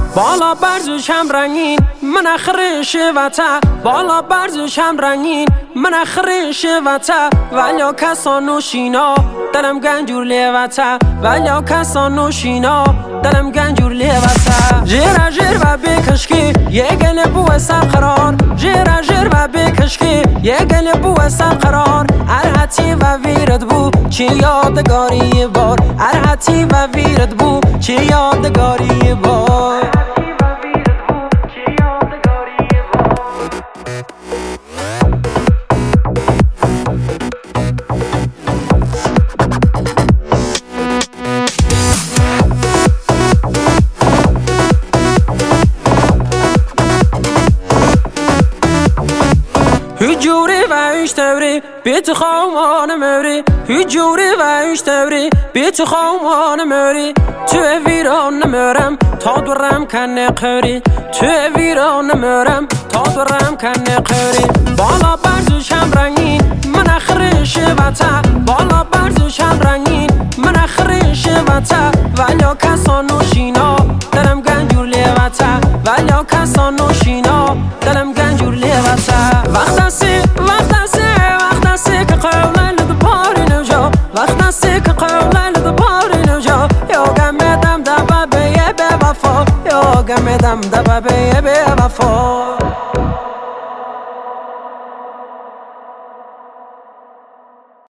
بالا برزوشم رنگین من اخرش وطا بالا برزوشم رنگین من اخرش وطا ولی کسان نوشینا دلم گنجور لیوتا ولی کسان نوشینا دلم گنجور لیوتا جیرا جیر و بکشکی یه گل بو سر قرار جیرا جیر و بکشکی یه گل بو سر قرار ارهتی و ویرد بو چی یادگاری بار ارهتی و ویرد بو چی یادگاری بار هجوری و اشتبری بیت خوامان موری هجوری و اشتبری بیت خوامان موری تو ویران نمرم تا دورم کنه قوری تو ویران نمرم تا دورم کنه قوری بالا برزوشم رنگین من اخرش وطا بالا برزوشم رنگین من اخرش وطا ولی کسان نوشینا دلم گنجور لیوتا ولی کسان نوشینا دلم گنجور لیوتا وقت است که قولن دپاری نجا وقت است که قولن دپاری نجا یا گمدم دبابه به وفا یا گمدم دبابه به وفا